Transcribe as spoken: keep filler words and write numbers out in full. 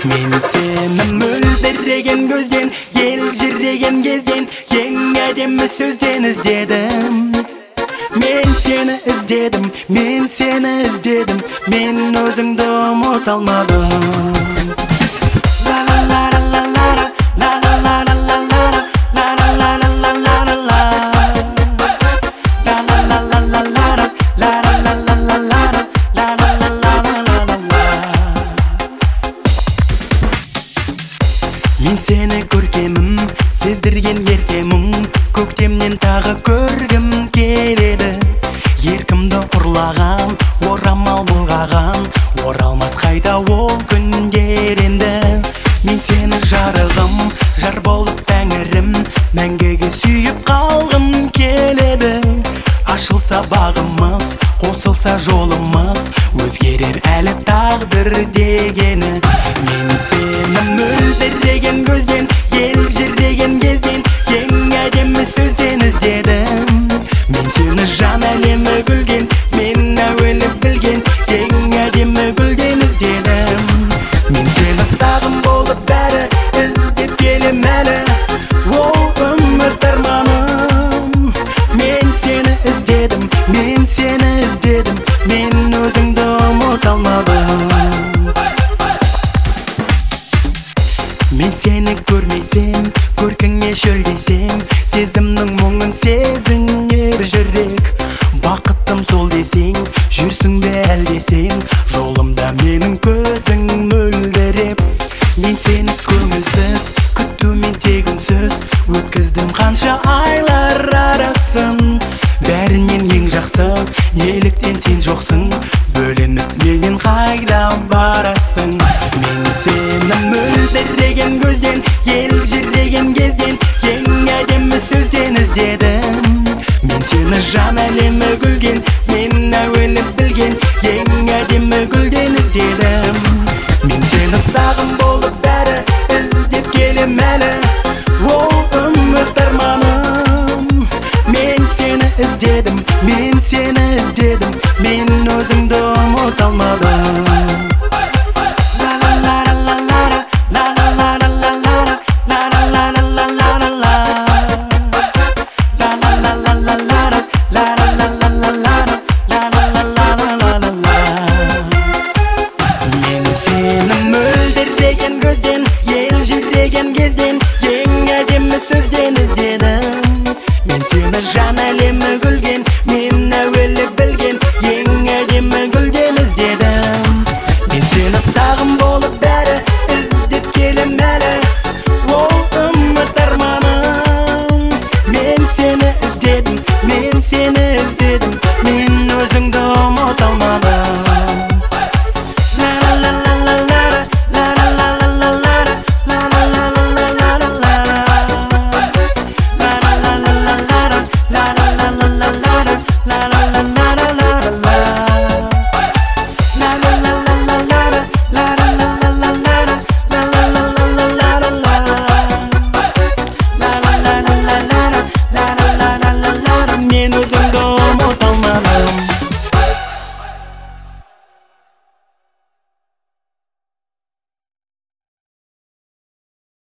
Мен сені мөлдіреген көзден, елжіреген кезден, ең әдемі сөзден іздедім. Мен сені іздедім, мен сені іздедім, мен өзіңді ұмыта алмадым. Мен сені көркемім, сездірген еркемім, көктемнен тағы көргім келеді. Еркімді ұрлаған, орамал болғаған, оралмас қайта ол күндер енді. Мен сені жарығым, жар болып тәңірім, мәңгіге сүйіп қалғым келеді. Ашылса бағымыз, қосылса жолымыз, өзгерер әлі тағдыр дегені. Мен сені мөлдіреген көзден, елжіреген кезден, ең әдемі сөзден іздедім. Мен сені жан әлемі гүлген, мен әуелі білген, ең әдемі гүлден іздедім. Мен сені сағым болып бәрі іздеп келем әлі, ол үміт арманым. Мен сені іздедім, мен сені іздедім, мен өзіңді ұмыта алмадым. Мен сені көрмесем, көркіңе шөлдесем, сезімнің мұңын сезінер жүрек. Бақыттым сол десең, жүрсің бе әлдесең, жолымда менің көзің мөлдіреп. Мен сені көңілсіз, күтумен тек үнсіз, өткіздім қанша айлар арасын. Бәрінен ең жақсы, неліктен сен жоқсың, бөленіп менен қайда барасың. Мен сені мөлдіреген көзден, елжіреген кезден, ең әдемі сөзден іздедім. Мен сені жан әлемі гүлген, мен әуелі білген, ең әдемі гүлден іздедім. Мен сені сағым болып бәрі іздеп келем әлі, ол үміт арманым. Мен сені іздедім, мен сені іздедім, мен өзіңді ұмыта алмадым.